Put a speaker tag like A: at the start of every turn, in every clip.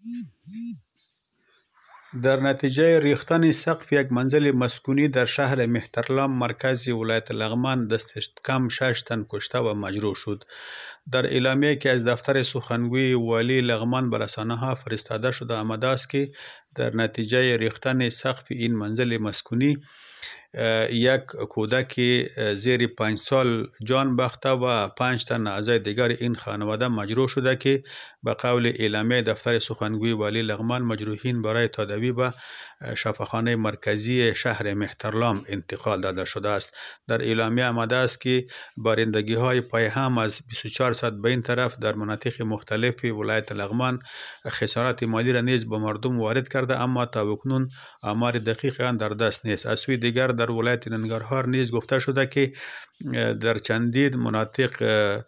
A: در نتیجه ریختن سقف یک منزل مسکونی در شهر مهترلام مرکز ولایت لغمان دست کم 6 تن کشته و مجروح شد. در اعلامیه که از دفتر سخنگوی والی لغمان به رسانه‌ها فرستاده شده آمده است که در نتیجه ریختن سقف این منزل مسکونی یک کودک زیر 5 سال جان باخته و 5 تن اعضای دیگر این خانواده مجروح شده که به قول اعلامیه دفتر سخنگوی والی لغمان مجروحین برای تداوی به شفاخانه مرکزی شهر مهترلام انتقال داده شده است. در اعلامیه آمده است که بارندگی های پایهم از 24 ساعت به این طرف در مناطق مختلف ولایت لغمان خسارات مالی را نیز به مردم وارد کرده، اما تا اکنون آمار دقیق آن در دست نیست. از سوی دیگر در ولایت ننگرهار نیز گفته شده که در چندین مناطق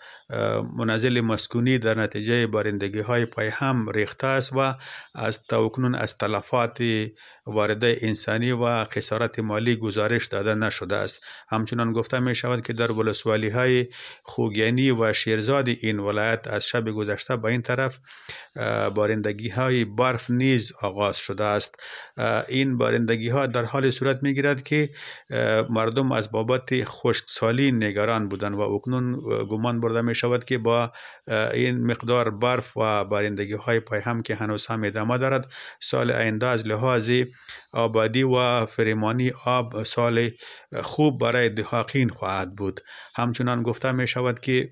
A: منازل مسکونی در نتیجه بارندگی های پایهم ریخته است و تا اکنون از تلفات وارده انسانی و خسارت مالی گزارش داده نشده است. همچنان گفته می شود که در ولسوالی های خوگیانی و شیرزاد این ولایت از شب گذشته به این طرف بارندگی های برف نیز آغاز شده است. این بارندگی ها در حال صورت می گیرد که مردم از بابت خشکسالی نگران بودند و اکنون گمان برده می شود که با این مقدار برف و بارندگی های پایهم که هنوز هم ادامه دارد، سال آینده از لحاظ آبادی و فراوانی آب سال خوب برای دهاقین خواهد بود. همچنان گفته می شود که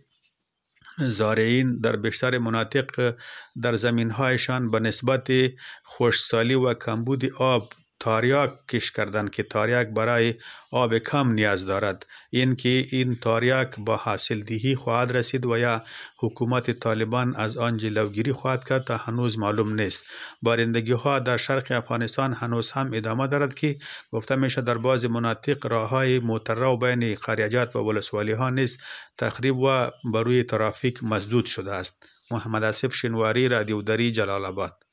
A: زارعین در بیشتر مناطق در زمین‌هایشان به نسبت خشکسالی و کمبود آب تاریاک کش کردند که تاریاک برای آب کم نیاز دارد. این تاریاک با حاصل دهی خواهد رسید و یا حکومت طالبان از آن جلوگیری خواهد کرد تا هنوز معلوم نیست. بارندگی ها در شرق افغانستان هنوز هم ادامه دارد که گفته میشه در بعض مناطق راههای مترو بین قریجات و ولسوالی ها نیز تخریب و بر روی ترافیک مسدود شده است. محمد آصف شنواری، رادیو دری، جلال آباد.